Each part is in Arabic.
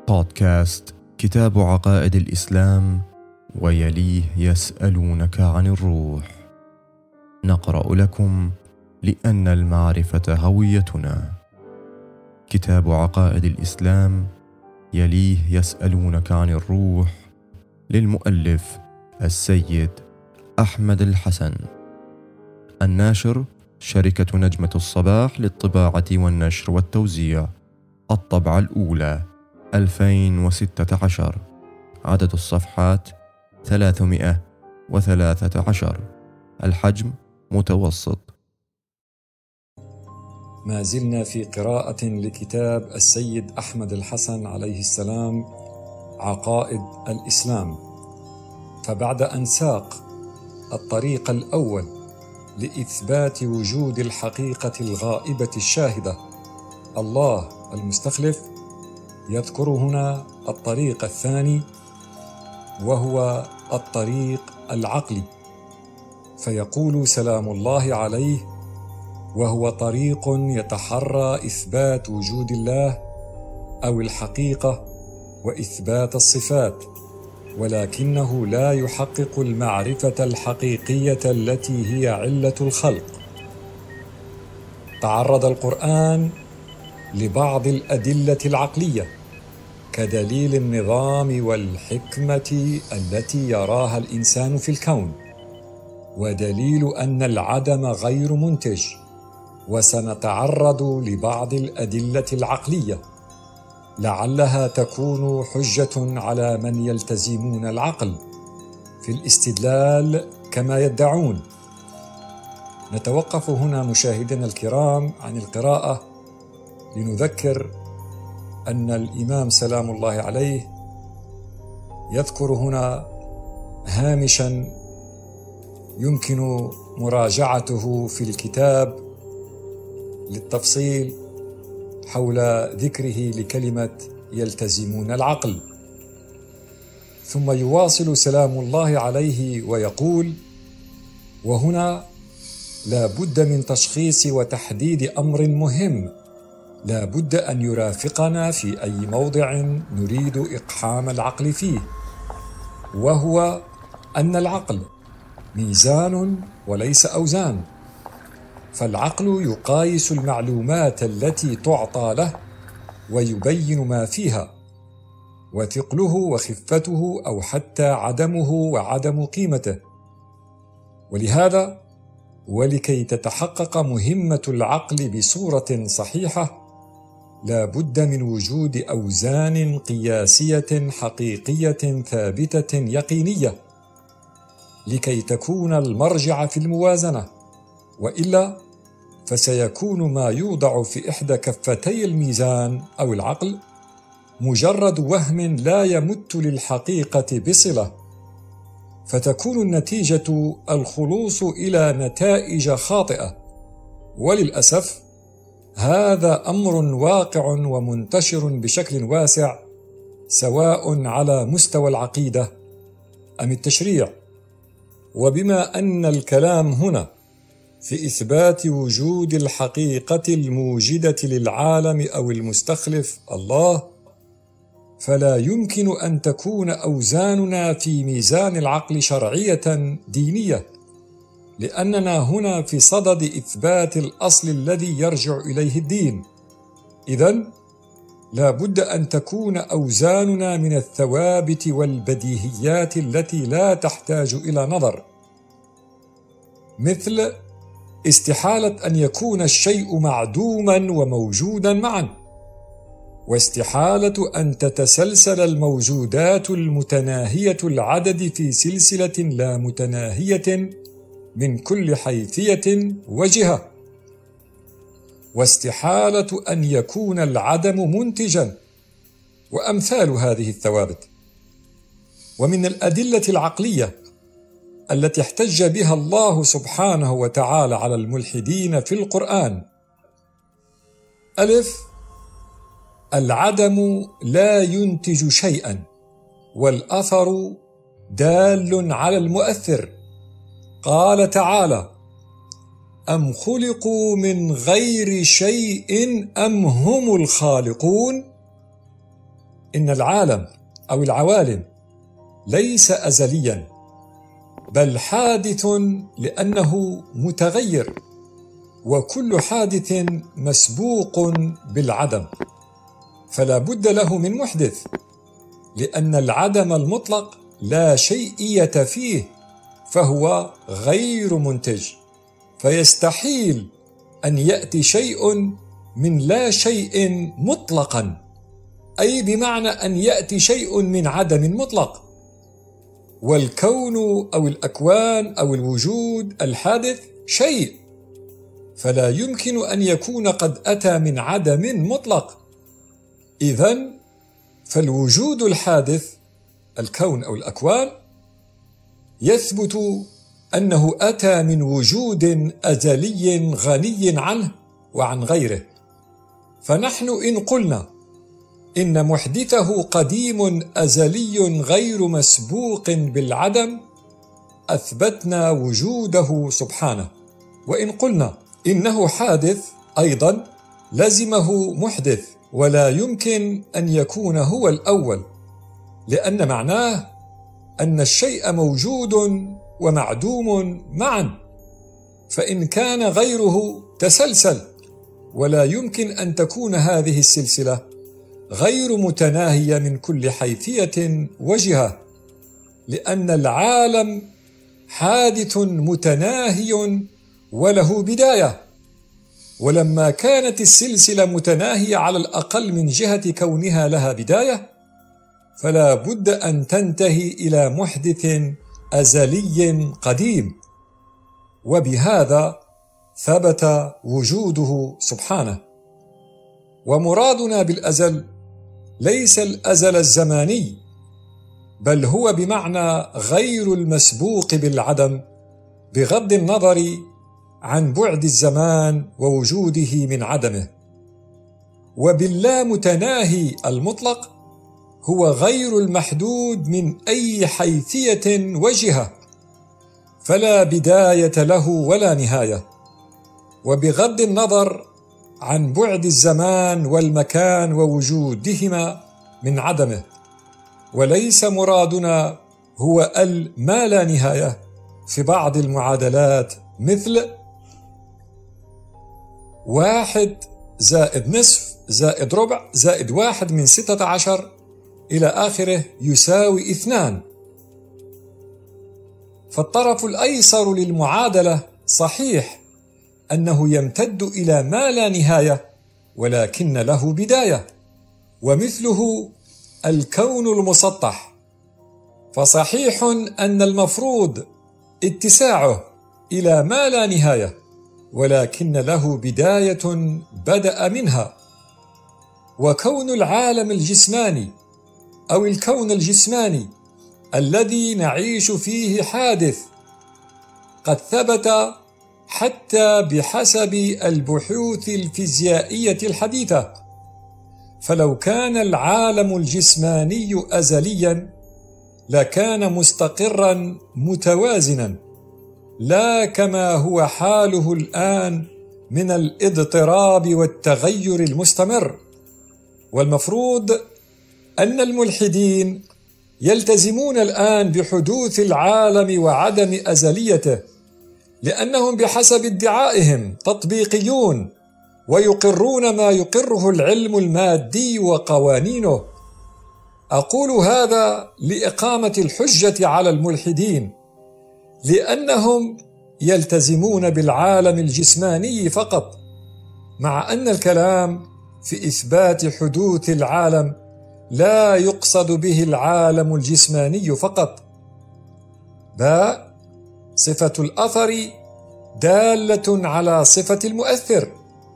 بودكاست كتاب عقائد الإسلام ويليه يسألونك عن الروح. نقرأ لكم لأن المعرفة هويتنا. كتاب عقائد الإسلام يليه يسألونك عن الروح، للمؤلف السيد أحمد الحسن. الناشر شركة نجمة الصباح للطباعة والنشر والتوزيع. الطبعة الأولى 2016. عدد الصفحات 313. الحجم متوسط. ما زلنا في قراءة لكتاب السيد أحمد الحسن عليه السلام عقائد الإسلام. فبعد أن ساق الطريق الأول لإثبات وجود الحقيقة الغائبة الشاهدة الله المستخلف، يذكر هنا الطريق الثاني وهو الطريق العقلي، فيقول سلام الله عليه: وهو طريق يتحرى إثبات وجود الله أو الحقيقة وإثبات الصفات، ولكنه لا يحقق المعرفة الحقيقية التي هي علة الخلق. تعرض القرآن لبعض الأدلة العقلية كدليل النظام والحكمة التي يراها الإنسان في الكون، ودليل أن العدم غير منتج، وسنتعرض لبعض الأدلة العقلية لعلها تكون حجة على من يلتزمون العقل في الاستدلال كما يدعون. نتوقف هنا مشاهدينا الكرام عن القراءة لنذكر أن الإمام سلام الله عليه يذكر هنا هامشا يمكن مراجعته في الكتاب للتفصيل حول ذكره لكلمة يلتزمون العقل، ثم يواصل سلام الله عليه ويقول: وهنا لا بد من تشخيص وتحديد أمر مهم لا بد أن يرافقنا في أي موضع نريد إقحام العقل فيه، وهو أن العقل ميزان وليس أوزان، فالعقل يقايس المعلومات التي تعطى له ويبين ما فيها، وثقله وخفته أو حتى عدمه وعدم قيمته. ولهذا ولكي تتحقق مهمة العقل بصورة صحيحة لا بد من وجود أوزان قياسية حقيقية ثابتة يقينية لكي تكون المرجع في الموازنة، وإلا فسيكون ما يوضع في إحدى كفتي الميزان أو العقل مجرد وهم لا يمت للحقيقة بصلة، فتكون النتيجة الخلوص إلى نتائج خاطئة. وللأسف هذا أمر واقع ومنتشر بشكل واسع، سواء على مستوى العقيدة أم التشريع. وبما أن الكلام هنا في إثبات وجود الحقيقة الموجدة للعالم أو المستخلف الله، فلا يمكن أن تكون أوزاننا في ميزان العقل شرعية دينية، لأننا هنا في صدد إثبات الأصل الذي يرجع إليه الدين. إذن لا بد أن تكون أوزاننا من الثوابت والبديهيات التي لا تحتاج إلى نظر، مثل استحالة أن يكون الشيء معدوما وموجودا معا، واستحالة أن تتسلسل الموجودات المتناهية العدد في سلسلة لا متناهية من كل حيثية وجهة، واستحالة أن يكون العدم منتجا، وأمثال هذه الثوابت. ومن الأدلة العقلية التي احتج بها الله سبحانه وتعالى على الملحدين في القرآن: ألف، العدم لا ينتج شيئا، والأثر دال على المؤثر. قال تعالى: أم خلقوا من غير شيء أم هم الخالقون. إن العالم أو العوالم ليس أزليا، بل حادث لأنه متغير، وكل حادث مسبوق بالعدم، فلا بد له من محدث، لأن العدم المطلق لا شيئية فيه، فهو غير منتج، فيستحيل أن يأتي شيء من لا شيء مطلقا، أي بمعنى أن يأتي شيء من عدم مطلق. والكون أو الأكوان أو الوجود الحادث شيء، فلا يمكن أن يكون قد أتى من عدم مطلق. إذن فالوجود الحادث الكون أو الأكوان يثبت أنه أتى من وجود أزلي غني عنه وعن غيره. فنحن إن قلنا إن محدثه قديم أزلي غير مسبوق بالعدم أثبتنا وجوده سبحانه، وإن قلنا إنه حادث أيضا لزمه محدث، ولا يمكن أن يكون هو الأول، لأن معناه أن الشيء موجود ومعدوم معا، فإن كان غيره تسلسل، ولا يمكن أن تكون هذه السلسلة غير متناهية من كل حيثية وجهة، لأن العالم حادث متناهي وله بداية، ولما كانت السلسلة متناهية على الأقل من جهة كونها لها بداية، فلا بد أن تنتهي إلى محدث أزلي قديم، وبهذا ثبت وجوده سبحانه. ومرادنا بالأزل ليس الأزل الزماني، بل هو بمعنى غير المسبوق بالعدم، بغض النظر عن بعد الزمان ووجوده من عدمه. وباللا متناهي المطلق هو غير المحدود من أي حيثية وجهة، فلا بداية له ولا نهاية، وبغض النظر عن بعد الزمان والمكان ووجودهما من عدمه. وليس مرادنا هو ما لا نهاية في بعض المعادلات، مثل 1 زائد نصف زائد ربع زائد 1 من 16 إلى آخره يساوي 2. فالطرف الأيسر للمعادلة صحيح أنه يمتد إلى ما لا نهاية، ولكن له بداية، ومثله الكون المسطح، فصحيح أن المفروض اتساعه إلى ما لا نهاية، ولكن له بداية بدأ منها. وكون العالم الجسماني أو الكون الجسماني الذي نعيش فيه حادث قد ثبت حتى بحسب البحوث الفيزيائية الحديثة، فلو كان العالم الجسماني أزليا لكان مستقرا متوازنا، لا كما هو حاله الآن من الاضطراب والتغير المستمر. والمفروض أن الملحدين يلتزمون الآن بحدوث العالم وعدم أزليته، لأنهم بحسب ادعائهم تطبيقيون، ويقرون ما يقره العلم المادي وقوانينه. أقول هذا لإقامة الحجة على الملحدين، لأنهم يلتزمون بالعالم الجسماني فقط، مع أن الكلام في إثبات حدوث العالم لا يقصد به العالم الجسماني فقط. باء صفة الأثر دالة على صفة المؤثر.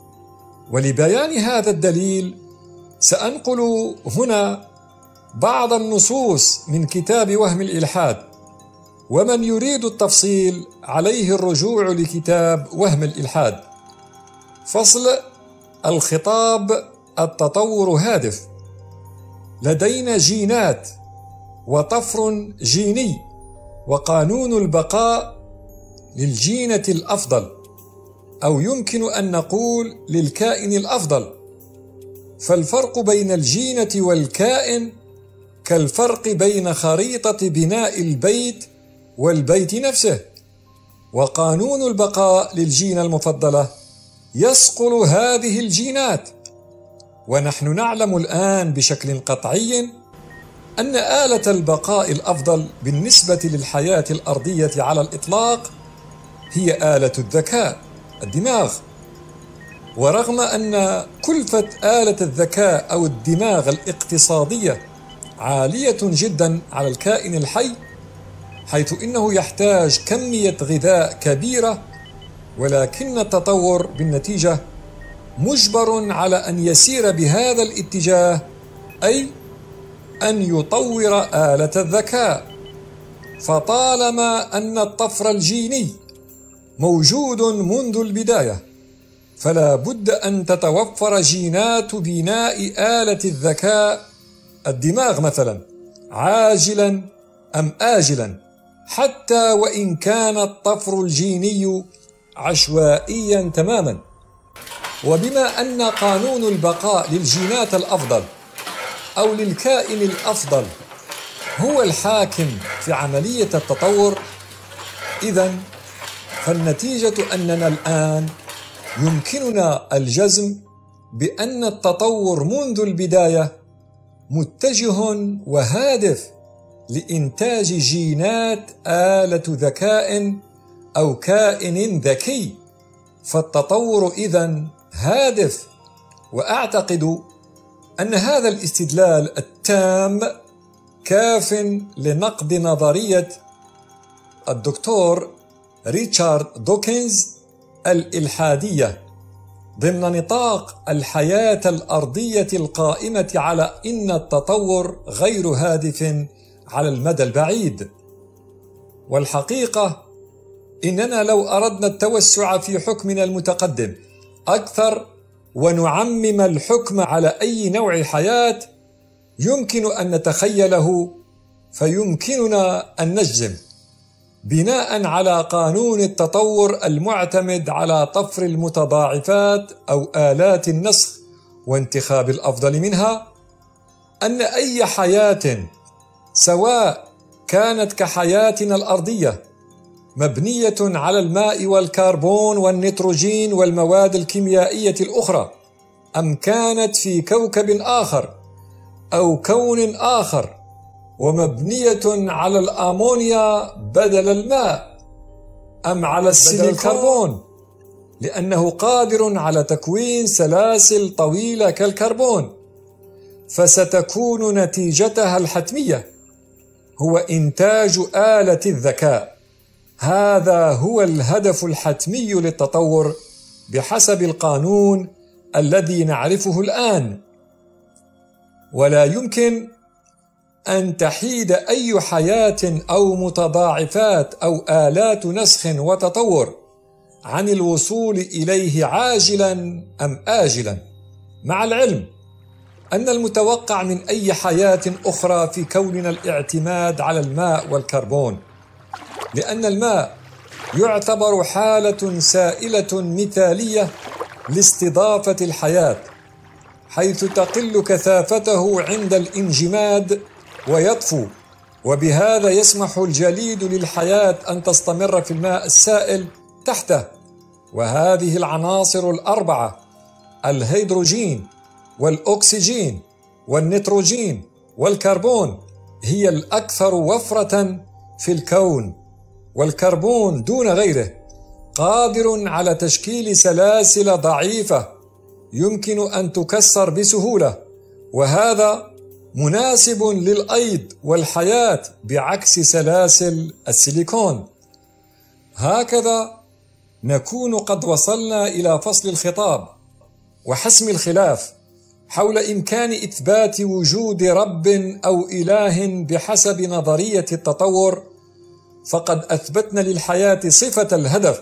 ولبيان هذا الدليل سأنقل هنا بعض النصوص من كتاب وهم الإلحاد، ومن يريد التفصيل عليه الرجوع لكتاب وهم الإلحاد. فصل: الخطاب التطور هادف. لدينا جينات وطفر جيني، وقانون البقاء للجينة الأفضل، أو يمكن أن نقول للكائن الأفضل، فالفرق بين الجينة والكائن كالفرق بين خريطة بناء البيت والبيت نفسه، وقانون البقاء للجينة المفضلة يصقل هذه الجينات. ونحن نعلم الآن بشكل قطعي أن آلة البقاء الأفضل بالنسبة للحياة الأرضية على الإطلاق هي آلة الذكاء، الدماغ. ورغم أن كلفة آلة الذكاء أو الدماغ الاقتصادية عالية جدا على الكائن الحي، حيث إنه يحتاج كمية غذاء كبيرة، ولكن التطور بالنتيجة مجبر على أن يسير بهذا الاتجاه، أي أن يطور آلة الذكاء. فطالما أن الطفر الجيني موجود منذ البداية، فلا بد أن تتوفر جينات بناء آلة الذكاء، الدماغ مثلا، عاجلا أم آجلا، حتى وإن كان الطفر الجيني عشوائيا تماما. وبما أن قانون البقاء للجينات الأفضل أو للكائن الأفضل هو الحاكم في عملية التطور، إذن فالنتيجة أننا الآن يمكننا الجزم بأن التطور منذ البداية متجه وهادف لإنتاج جينات آلة ذكاء أو كائن ذكي. فالتطور إذن هادف. وأعتقد أن هذا الاستدلال التام كاف لنقد نظرية الدكتور ريتشارد دوكنز الإلحادية ضمن نطاق الحياة الأرضية القائمة على إن التطور غير هادف على المدى البعيد. والحقيقة إننا لو أردنا التوسع في حكمنا المتقدم أكثر ونعمم الحكم على أي نوع حياة يمكن أن نتخيله، فيمكننا أن نجزم بناء على قانون التطور المعتمد على طفر المتضاعفات أو آلات النسخ وانتخاب الأفضل منها، أن أي حياة سواء كانت كحياتنا الأرضية مبنية على الماء والكربون والنيتروجين والمواد الكيميائية الأخرى، أم كانت في كوكب آخر أو كون آخر ومبنية على الأمونيا بدل الماء، أم على السيليكون لأنه قادر على تكوين سلاسل طويلة كالكربون، فستكون نتيجتها الحتمية هو إنتاج آلة الذكاء. هذا هو الهدف الحتمي للتطور بحسب القانون الذي نعرفه الآن. ولا يمكن أن تحيد أي حياة أو متضاعفات أو آلات نسخ وتطور عن الوصول إليه عاجلا أم آجلا، مع العلم أن المتوقع من أي حياة أخرى في كوننا الاعتماد على الماء والكربون، لأن الماء يعتبر حالة سائلة مثالية لاستضافة الحياة، حيث تقل كثافته عند الانجماد ويطفو، وبهذا يسمح الجليد للحياة أن تستمر في الماء السائل تحته. وهذه العناصر الأربعة، الهيدروجين والأكسجين والنيتروجين والكربون، هي الأكثر وفرة في الكون، والكربون دون غيره قادر على تشكيل سلاسل ضعيفة يمكن أن تكسر بسهولة، وهذا مناسب للأيض والحياة بعكس سلاسل السيليكون. هكذا نكون قد وصلنا إلى فصل الخطاب وحسم الخلاف حول إمكان إثبات وجود رب أو إله بحسب نظرية التطور. فقد أثبتنا للحياة صفة الهدف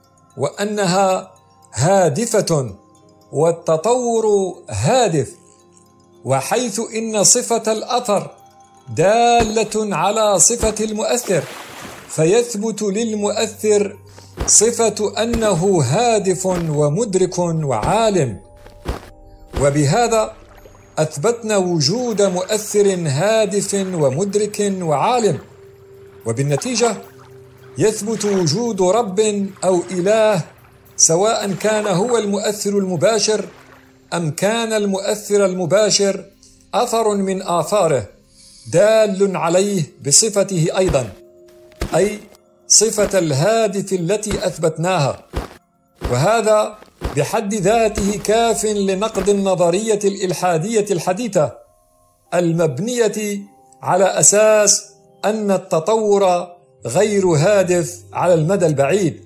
وأنها هادفة، والتطور هادف، وحيث إن صفة الأثر دالة على صفة المؤثر، فيثبت للمؤثر صفة أنه هادف ومدرك وعالم. وبهذا أثبتنا وجود مؤثر هادف ومدرك وعالم، وبالنتيجة يثبت وجود رب أو إله، سواء كان هو المؤثر المباشر أم كان المؤثر المباشر أثر من آثاره دال عليه بصفته أيضا، أي صفة الهادف التي أثبتناها. وهذا بحد ذاته كاف لنقد النظرية الإلحادية الحديثة المبنية على أساس أن التطور غير هادف على المدى البعيد.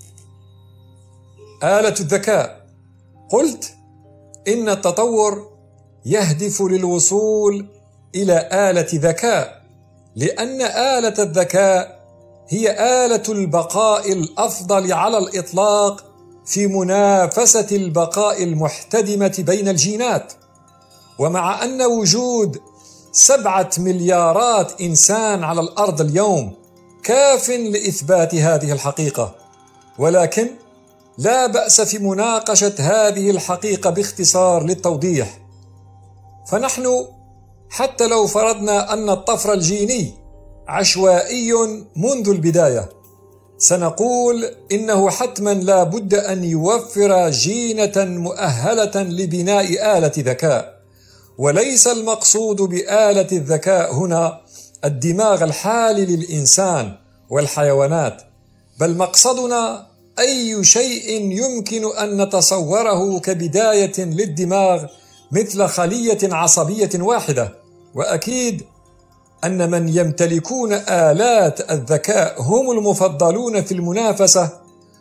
آلة الذكاء، قلت إن التطور يهدف للوصول إلى آلة ذكاء، لأن آلة الذكاء هي آلة البقاء الأفضل على الإطلاق في منافسة البقاء المحتدمة بين الجينات. ومع أن وجود 7 مليارات إنسان على الأرض اليوم كاف لإثبات هذه الحقيقة، ولكن لا بأس في مناقشة هذه الحقيقة باختصار للتوضيح. فنحن حتى لو فرضنا أن الطفر الجيني عشوائي منذ البداية، سنقول إنه حتما لا بد أن يوفر جينة مؤهلة لبناء آلة ذكاء، وليس المقصود بآلة الذكاء هنا الدماغ الحالي للإنسان والحيوانات، بل مقصدنا أي شيء يمكن أن نتصوره كبداية للدماغ مثل خلية عصبية واحدة. وأكيد أن من يمتلكون آلات الذكاء هم المفضلون في المنافسة،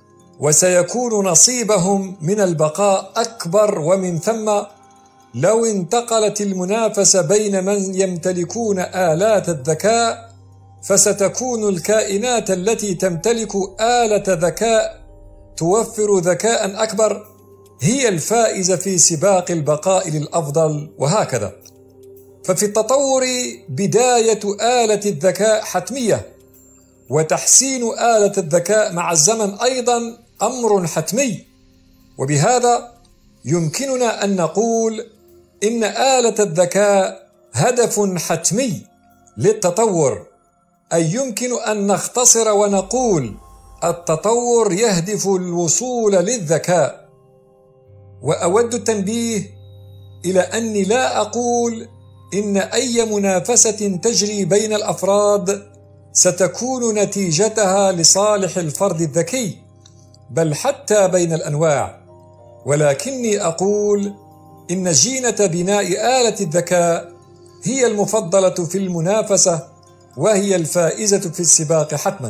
وسيكون نصيبهم من البقاء أكبر، ومن ثم لو انتقلت المنافسة بين من يمتلكون آلات الذكاء فستكون الكائنات التي تمتلك آلة ذكاء توفر ذكاء أكبر هي الفائزة في سباق البقاء للأفضل، وهكذا. ففي التطور بداية آلة الذكاء حتمية، وتحسين آلة الذكاء مع الزمن أيضا أمر حتمي. وبهذا يمكننا أن نقول إن آلة الذكاء هدف حتمي للتطور، أي يمكن أن نختصر ونقول التطور يهدف الوصول للذكاء. وأود التنبيه إلى أني لا أقول إن أي منافسة تجري بين الأفراد ستكون نتيجتها لصالح الفرد الذكي، بل حتى بين الأنواع، ولكني أقول إن جينة بناء آلة الذكاء هي المفضلة في المنافسة، وهي الفائزة في السباق حتما.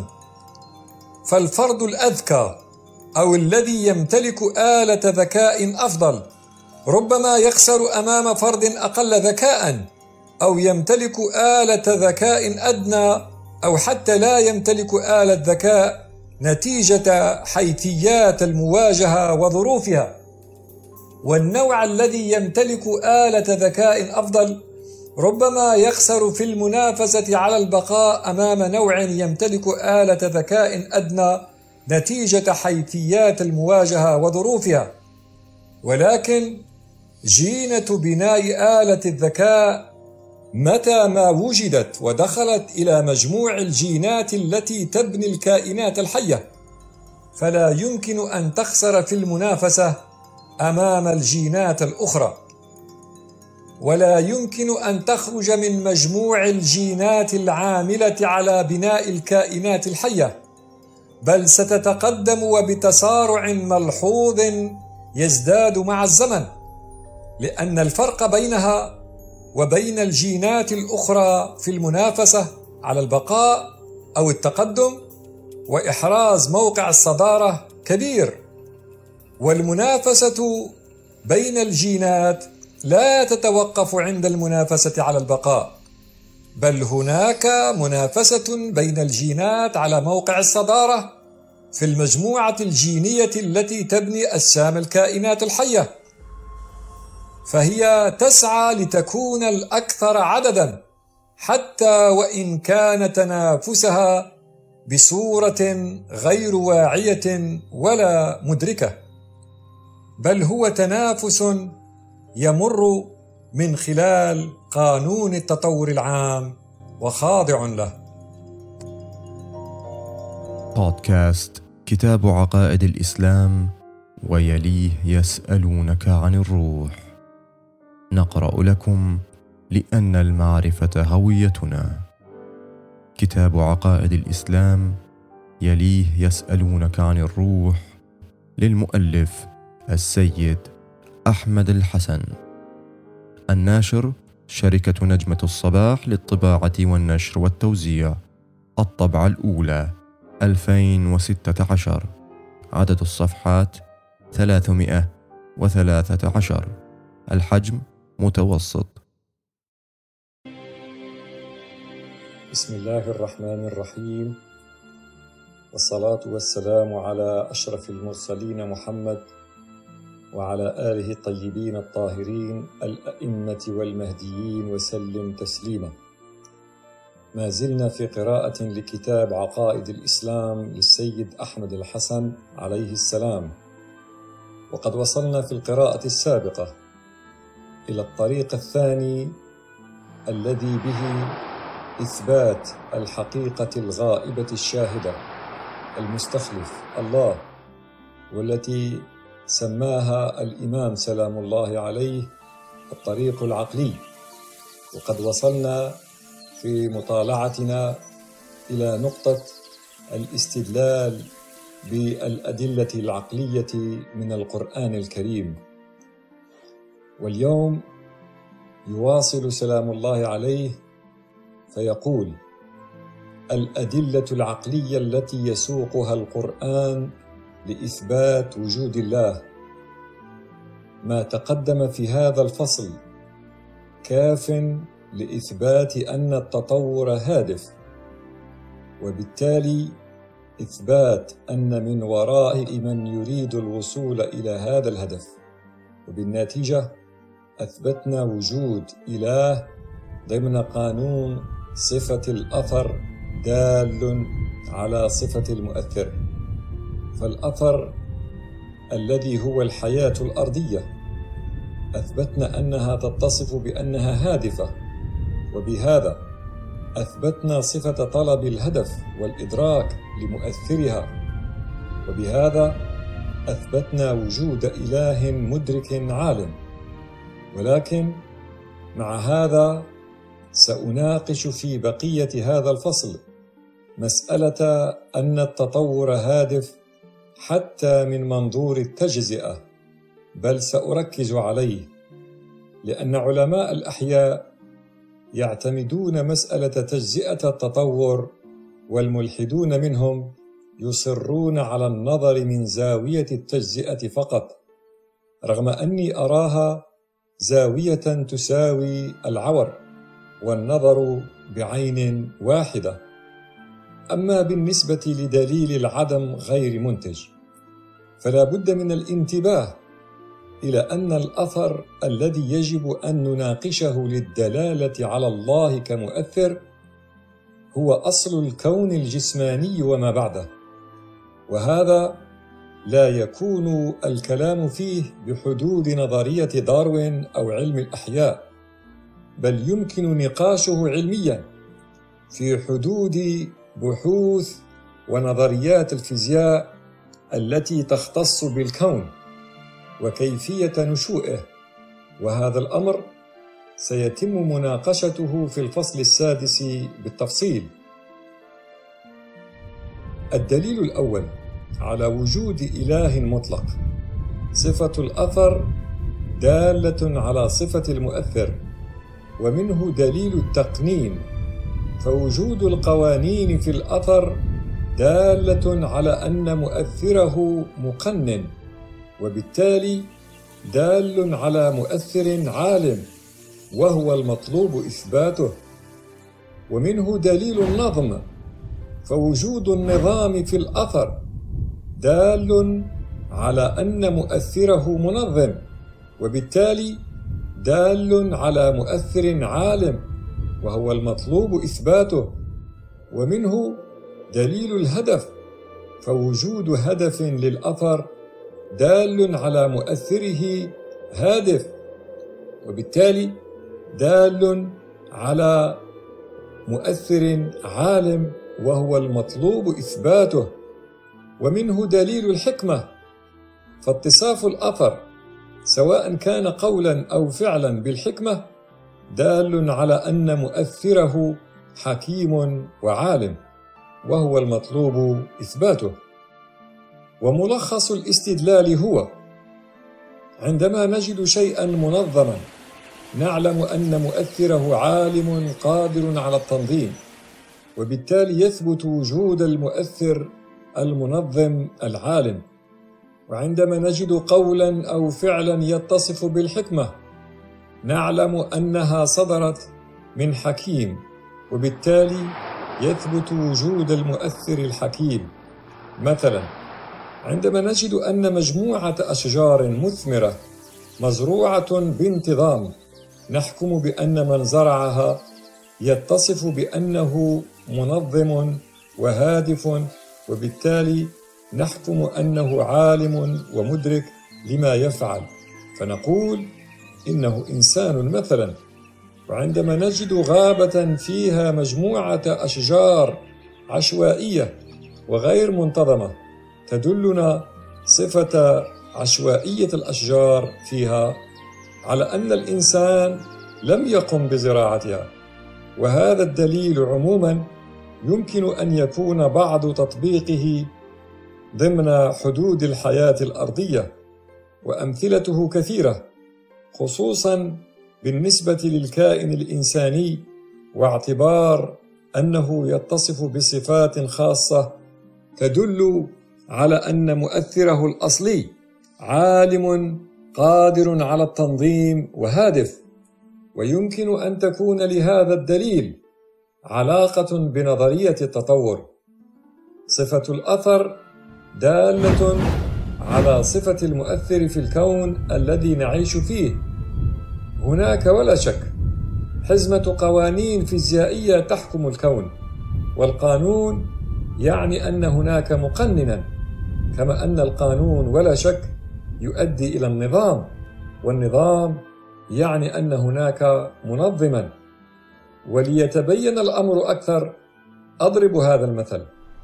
فالفرد الأذكى أو الذي يمتلك آلة ذكاء أفضل ربما يخسر أمام فرد أقل ذكاء، أو يمتلك آلة ذكاء أدنى، أو حتى لا يمتلك آلة ذكاء نتيجة حيثيات المواجهة وظروفها. والنوع الذي يمتلك آلة ذكاء أفضل ربما يخسر في المنافسة على البقاء أمام نوع يمتلك آلة ذكاء أدنى نتيجة حيثيات المواجهة وظروفها. ولكن جينة بناء آلة الذكاء متى ما وجدت ودخلت إلى مجموع الجينات التي تبني الكائنات الحية، فلا يمكن أن تخسر في المنافسة أمام الجينات الأخرى، ولا يمكن أن تخرج من مجموع الجينات العاملة على بناء الكائنات الحية، بل ستتقدم وبتسارع ملحوظ يزداد مع الزمن، لأن الفرق بينها وبين الجينات الأخرى في المنافسة على البقاء أو التقدم وإحراز موقع الصدارة كبير. والمنافسة بين الجينات لا تتوقف عند المنافسة على البقاء، بل هناك منافسة بين الجينات على موقع الصدارة في المجموعة الجينية التي تبني أجسام الكائنات الحية، فهي تسعى لتكون الأكثر عددا، حتى وإن كان تنافسها بصورة غير واعية ولا مدركة، بل هو تنافس يمر من خلال قانون التطور العام وخاضع له. بودكاست كتاب عقائد الإسلام ويليه يسألونك عن الروح. نقرأ لكم لأن المعرفة هويتنا. كتاب عقائد الإسلام يليه يسألونك عن الروح، للمؤلف السيد أحمد الحسن. الناشر شركة نجمة الصباح للطباعة والنشر والتوزيع. الطبعة الأولى 2016. عدد الصفحات 313. الحجم متوسط. بسم الله الرحمن الرحيم، والصلاة والسلام على أشرف المرسلين محمد وعلى آله الطيبين الطاهرين الأئمة والمهديين وسلم تسليما. ما زلنا في قراءة لكتاب عقائد الإسلام للسيد أحمد الحسن عليه السلام، وقد وصلنا في القراءة السابقة إلى الطريق الثاني الذي به إثبات الحقيقة الغائبة الشاهدة المستخلف الله، والتي سماها الإمام سلام الله عليه الطريق العقلي. وقد وصلنا في مطالعتنا إلى نقطة الاستدلال بالأدلة العقلية من القرآن الكريم، واليوم يواصل سلام الله عليه فيقول: الأدلة العقلية التي يسوقها القرآن لإثبات وجود الله. ما تقدم في هذا الفصل كاف لإثبات أن التطور هادف، وبالتالي إثبات أن من وراء من يريد الوصول إلى هذا الهدف، وبالنتيجة أثبتنا وجود إله ضمن قانون صفة الأثر دال على صفة المؤثر. فالأثر الذي هو الحياة الأرضية أثبتنا أنها تتصف بأنها هادفة، وبهذا أثبتنا صفة طلب الهدف والإدراك لمؤثرها، وبهذا أثبتنا وجود إله مدرك عالم. ولكن مع هذا سأناقش في بقية هذا الفصل مسألة أن التطور هادف حتى من منظور التجزئة، بل سأركز عليه لأن علماء الأحياء يعتمدون مسألة تجزئة التطور، والملحدون منهم يصرون على النظر من زاوية التجزئة فقط، رغم أني أراها زاوية تساوي العور والنظر بعين واحدة. أما بالنسبة لدليل العدم غير منتج، فلا بد من الانتباه إلى أن الأثر الذي يجب أن نناقشه للدلالة على الله كمؤثر هو أصل الكون الجسماني وما بعده، وهذا لا يكون الكلام فيه بحدود نظرية داروين أو علم الأحياء، بل يمكن نقاشه علمياً في حدود بحوث ونظريات الفيزياء التي تختص بالكون وكيفية نشوئه، وهذا الأمر سيتم مناقشته في الفصل السادس بالتفصيل. الدليل الأول على وجود إله مطلق: صفة الأثر دالة على صفة المؤثر، ومنه دليل التقنين، فوجود القوانين في الأثر دالة على أن مؤثره مقنن، وبالتالي دال على مؤثر عالم، وهو المطلوب إثباته. ومنه دليل النظم، فوجود النظام في الأثر دال على أن مؤثره منظم، وبالتالي دال على مؤثر عالم، وهو المطلوب إثباته. ومنه دليل الهدف، فوجود هدف للأثر دال على مؤثره هادف، وبالتالي دال على مؤثر عالم وهو المطلوب إثباته، ومنه دليل الحكمة، فاتصاف الأثر سواء كان قولا أو فعلا بالحكمة دال على أن مؤثره حكيم وعالم، وهو المطلوب إثباته. وملخص الاستدلال هو: عندما نجد شيئا منظما نعلم أن مؤثره عالم قادر على التنظيم، وبالتالي يثبت وجود المؤثر المنظم العالم. وعندما نجد قولا أو فعلا يتصف بالحكمة نعلم أنها صدرت من حكيم، وبالتالي يثبت وجود المؤثر الحكيم. مثلا عندما نجد أن مجموعة أشجار مثمرة مزروعة بانتظام نحكم بأن من زرعها يتصف بأنه منظم وهادف، وبالتالي نحكم أنه عالم ومدرك لما يفعل، فنقول إنه إنسان مثلا. وعندما نجد غابة فيها مجموعة أشجار عشوائية وغير منتظمة تدلنا صفة عشوائية الأشجار فيها على أن الإنسان لم يقم بزراعتها. وهذا الدليل عموما يمكن أن يكون بعض تطبيقه ضمن حدود الحياة الأرضية، وأمثلته كثيرة، خصوصا بالنسبة للكائن الإنساني، واعتبار أنه يتصف بصفات خاصة تدل على أن مؤثره الأصلي عالم قادر على التنظيم وهادف. ويمكن أن تكون لهذا الدليل علاقة بنظرية التطور. صفة الأثر دالة على صفة المؤثر في الكون الذي نعيش فيه. هناك ولا شك حزمة قوانين فيزيائية تحكم الكون، والقانون يعني أن هناك مقننا، كما أن القانون ولا شك يؤدي إلى النظام، والنظام يعني أن هناك منظما. وليتبين الأمر أكثر أضرب هذا المثل،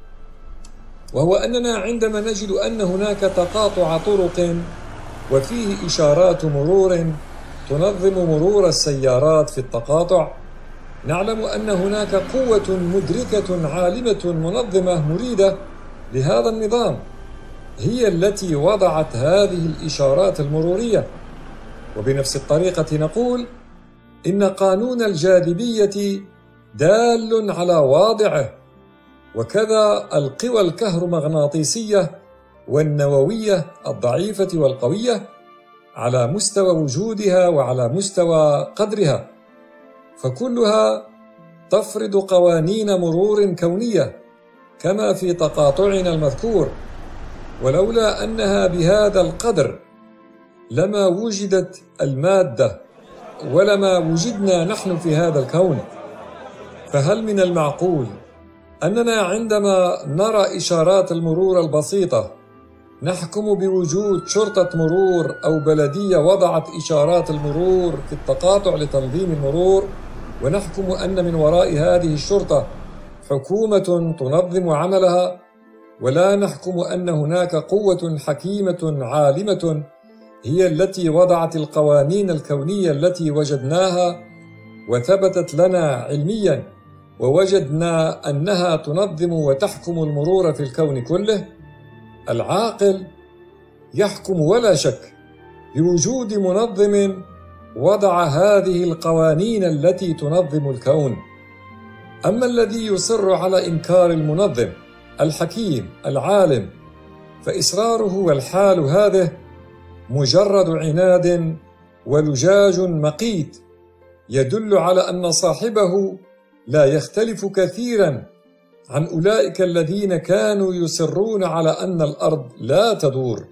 وهو أننا عندما نجد أن هناك تقاطع طرق وفيه إشارات مرور تنظم مرور السيارات في التقاطع نعلم أن هناك قوة مدركة عالمة منظمة مريدة لهذا النظام هي التي وضعت هذه الإشارات المرورية. وبنفس الطريقة نقول إن قانون الجاذبية دال على واضعه، وكذا القوى الكهرومغناطيسية والنووية الضعيفة والقوية على مستوى وجودها وعلى مستوى قدرها، فكلها تفرض قوانين مرور كونية كما في تقاطعنا المذكور. ولولا أنها بهذا القدر لما وجدت المادة ولما وجدنا نحن في هذا الكون. فهل من المعقول أننا عندما نرى إشارات المرور البسيطة نحكم بوجود شرطة مرور أو بلدية وضعت إشارات المرور في التقاطع لتنظيم المرور، ونحكم أن من وراء هذه الشرطة حكومة تنظم عملها، ولا نحكم أن هناك قوة حكيمة عالمة هي التي وضعت القوانين الكونية التي وجدناها وثبتت لنا علميا ووجدنا أنها تنظم وتحكم المرور في الكون كله؟ العاقل يحكم ولا شك بوجود منظم وضع هذه القوانين التي تنظم الكون. أما الذي يصر على إنكار المنظم الحكيم العالم فإصراره والحال هذه مجرد عناد ولجاج مقيت يدل على أن صاحبه لا يختلف كثيرا عن أولئك الذين كانوا يصرون على أن الأرض لا تدور.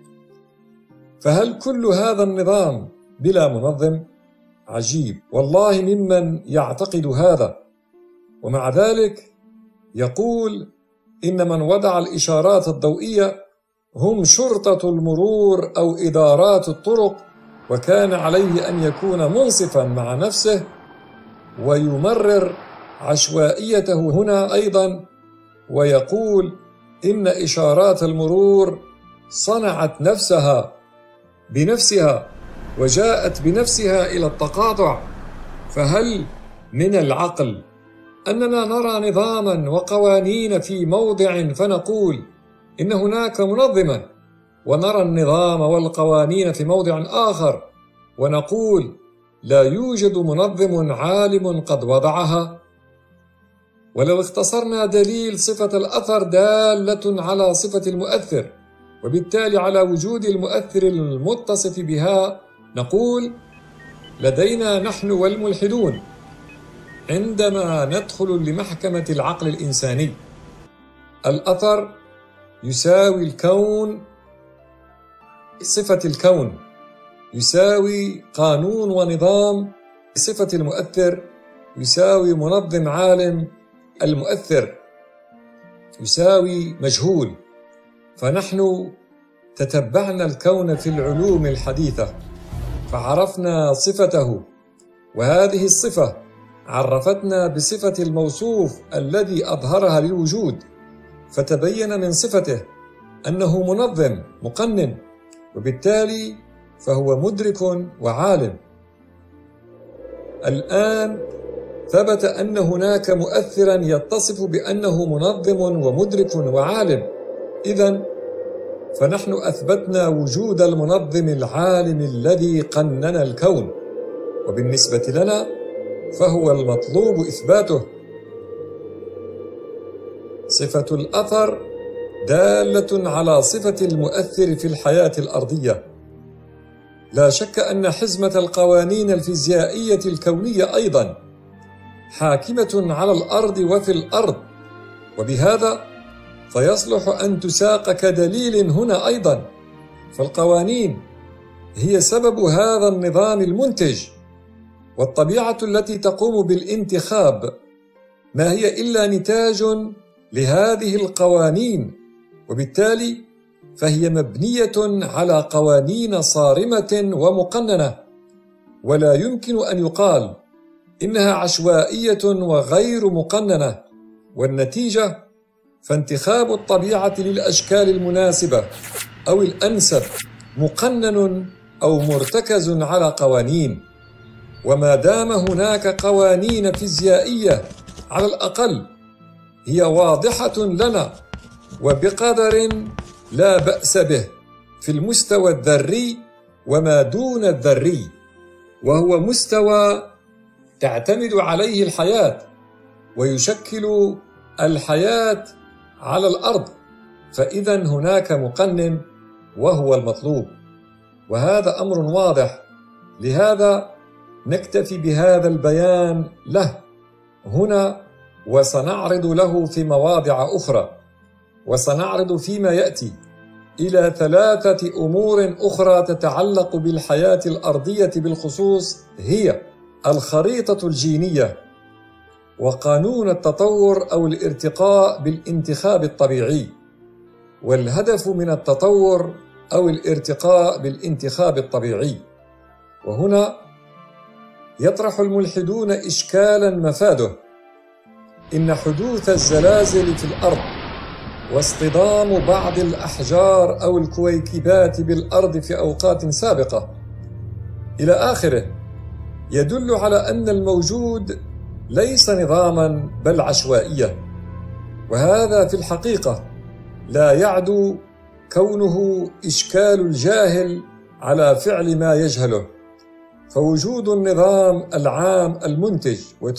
فهل كل هذا النظام بلا منظم؟ عجيب والله ممن يعتقد هذا، ومع ذلك يقول إن من وضع الإشارات الضوئية هم شرطة المرور أو إدارات الطرق، وكان عليه أن يكون منصفا مع نفسه ويمرر عشوائيته هنا أيضا، ويقول إن إشارات المرور صنعت نفسها بنفسها وجاءت بنفسها إلى التقاطع. فهل من العقل أننا نرى نظاما وقوانين في موضع فنقول إن هناك منظما، ونرى النظام والقوانين في موضع آخر ونقول لا يوجد منظم عالم قد وضعها؟ ولو اختصرنا دليل صفة الأثر دالة على صفة المؤثر، وبالتالي على وجود المؤثر المتصف بها، نقول لدينا نحن والملحدون عندما ندخل لمحكمة العقل الإنساني الأثر يساوي الكون، صفة الكون يساوي قانون ونظام، صفة المؤثر يساوي منظم عالم، المؤثر يساوي مجهول. فنحن تتبعنا الكون في العلوم الحديثة فعرفنا صفته، وهذه الصفة عرفتنا بصفة الموصوف الذي أظهرها للوجود، فتبين من صفته أنه منظم مقنن، وبالتالي فهو مدرك وعالم. الآن ثبت أن هناك مؤثرا يتصف بأنه منظم ومدرك وعالم، إذن فنحن أثبتنا وجود المنظم العالم الذي قنن الكون، وبالنسبة لنا فهو المطلوب إثباته. صفة الأثر دالة على صفة المؤثر في الحياة الأرضية. لا شك أن حزمة القوانين الفيزيائية الكونية أيضا حاكمة على الأرض وفي الأرض، وبهذا فيصلح أن تساق كدليل هنا أيضا. فالقوانين هي سبب هذا النظام المنتج، والطبيعة التي تقوم بالانتخاب ما هي إلا نتاج لهذه القوانين، وبالتالي فهي مبنية على قوانين صارمة ومقننة، ولا يمكن أن يقال إنها عشوائية وغير مقننة. والنتيجة فانتخاب الطبيعة للأشكال المناسبة أو الأنسب مقنن أو مرتكز على قوانين. وما دام هناك قوانين فيزيائية على الأقل هي واضحة لنا وبقدر لا بأس به في المستوى الذري وما دون الذري، وهو مستوى تعتمد عليه الحياة ويشكل الحياة على الأرض، فإذا هناك مقنن وهو المطلوب، وهذا أمر واضح. لهذا نكتفي بهذا البيان له هنا، وسنعرض له في مواضع أخرى، وسنعرض فيما يأتي إلى 3 أمور أخرى تتعلق بالحياة الأرضية بالخصوص، هي الخريطة الجينية، وقانون التطور أو الارتقاء بالانتخاب الطبيعي، والهدف من التطور أو الارتقاء بالانتخاب الطبيعي. وهنا يطرح الملحدون إشكالا مفاده: إن حدوث الزلازل في الأرض واصطدام بعض الأحجار أو الكويكبات بالأرض في أوقات سابقة إلى آخره يدل على أن الموجود ليس نظاما بل عشوائية، وهذا في الحقيقة لا يعدو كونه إشكال الجاهل على فعل ما يجهله. فوجود النظام العام المنتج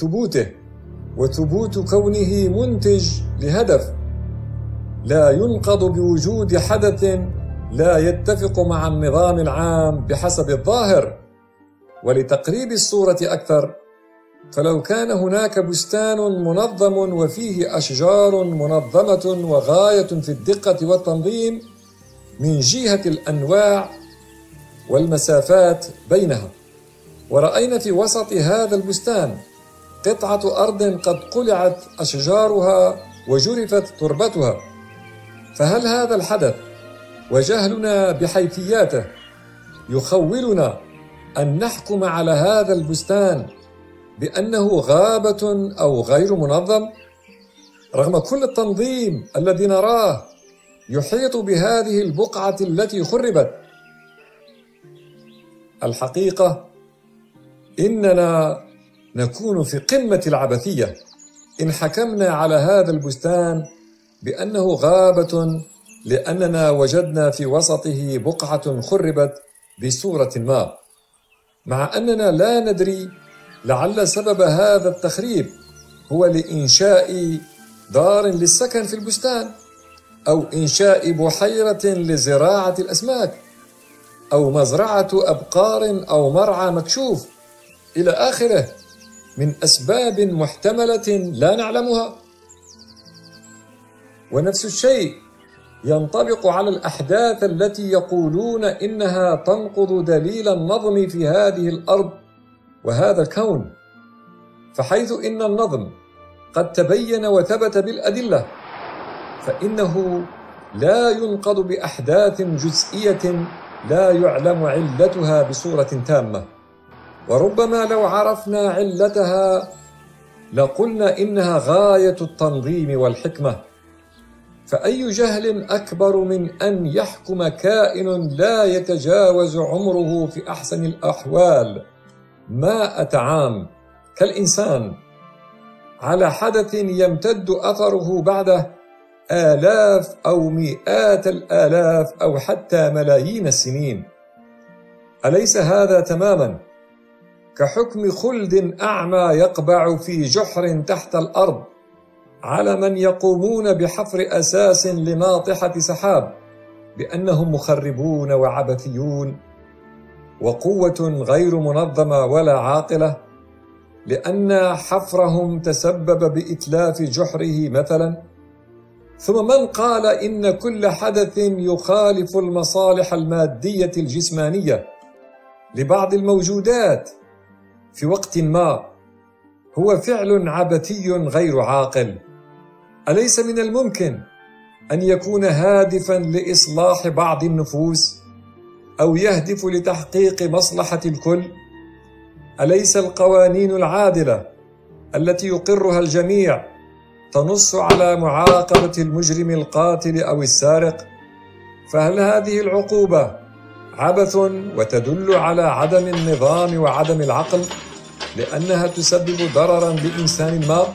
وثبوت كونه منتج لهدف لا ينقض بوجود حدث لا يتفق مع النظام العام بحسب الظاهر. ولتقريب الصورة أكثر، فلو كان هناك بستان منظم وفيه أشجار منظمة وغاية في الدقة والتنظيم من جهة الأنواع والمسافات بينها، ورأينا في وسط هذا البستان قطعة أرض قد قلعت أشجارها وجرفت تربتها، فهل هذا الحدث وجهلنا بحيثياته يخولنا أن نحكم على هذا البستان بأنه غابة أو غير منظم رغم كل التنظيم الذي نراه يحيط بهذه البقعة التي خربت؟ الحقيقة إننا نكون في قمة العبثية إن حكمنا على هذا البستان بأنه غابة لأننا وجدنا في وسطه بقعة خربت بصورة ما، مع أننا لا ندري لعل سبب هذا التخريب هو لإنشاء دار للسكن في البستان، أو إنشاء بحيرة لزراعة الأسماك، أو مزرعة أبقار أو مرعى مكشوف إلى آخره من أسباب محتملة لا نعلمها. ونفس الشيء ينطبق على الأحداث التي يقولون إنها تنقض دليل النظم في هذه الأرض وهذا الكون، فحيث إن النظم قد تبين وثبت بالأدلة فإنه لا ينقض بأحداث جزئية لا يعلم علتها بصورة تامة، وربما لو عرفنا علتها لقلنا إنها غاية التنظيم والحكمة. فأي جهل أكبر من أن يحكم كائن لا يتجاوز عمره في أحسن الأحوال 100 عام كالإنسان على حدث يمتد أثره بعده آلاف أو مئات الآلاف أو حتى ملايين السنين؟ أليس هذا تماما كحكم خلد أعمى يقبع في جحر تحت الأرض على من يقومون بحفر أساس لناطحة سحاب بأنهم مخربون وعبثيون وقوة غير منظمة ولا عاقلة، لأن حفرهم تسبب بإتلاف جحره مثلا؟ ثم من قال إن كل حدث يخالف المصالح المادية الجسمانية لبعض الموجودات في وقت ما هو فعل عبثي غير عاقل؟ أليس من الممكن أن يكون هادفاً لإصلاح بعض النفوس أو يهدف لتحقيق مصلحة الكل؟ أليس القوانين العادلة التي يقرها الجميع تنص على معاقبة المجرم القاتل أو السارق؟ فهل هذه العقوبة عبث وتدل على عدم النظام وعدم العقل لأنها تسبب ضرراً لإنسان ما؟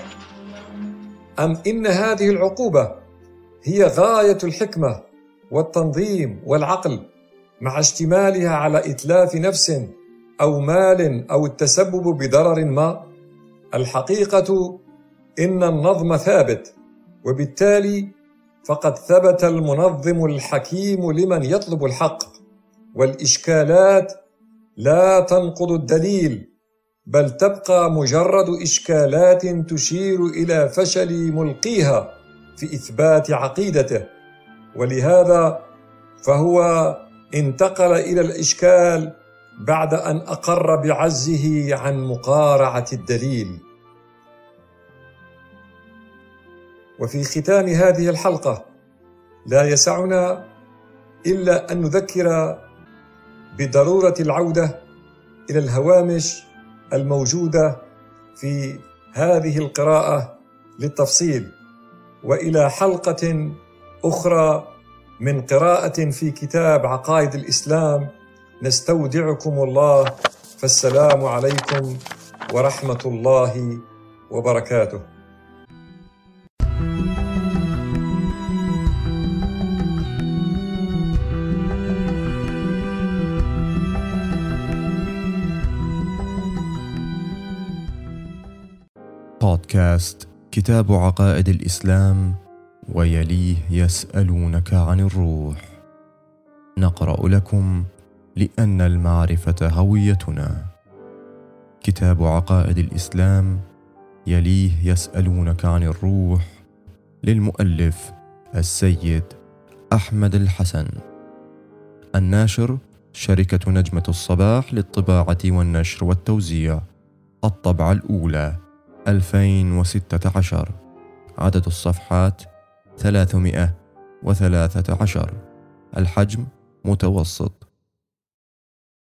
أم إن هذه العقوبة هي غاية الحكمة والتنظيم والعقل مع اشتمالها على إتلاف نفس أو مال أو التسبب بضرر ما؟ الحقيقة إن النظم ثابت، وبالتالي فقد ثبت المنظم الحكيم لمن يطلب الحق، والإشكالات لا تنقض الدليل بل تبقى مجرد إشكالات تشير إلى فشل ملقيها في إثبات عقيدته، ولهذا فهو انتقل إلى الإشكال بعد أن أقر بعجزه عن مقارعة الدليل. وفي ختام هذه الحلقة لا يسعنا إلا أن نذكر بضرورة العودة إلى الهوامش الموجودة في هذه القراءة للتفصيل، وإلى حلقة أخرى من قراءة في كتاب عقائد الإسلام. نستودعكم الله، فالسلام عليكم ورحمة الله وبركاته. بودكاست كتاب عقائد الإسلام ويليه يسألونك عن الروح. نقرأ لكم لأن المعرفة هويتنا. كتاب عقائد الإسلام يليه يسألونك عن الروح، للمؤلف السيد أحمد الحسن. الناشر شركة نجمة الصباح للطباعة والنشر والتوزيع. الطبعة الأولى 2016. عدد الصفحات 313. الحجم متوسط.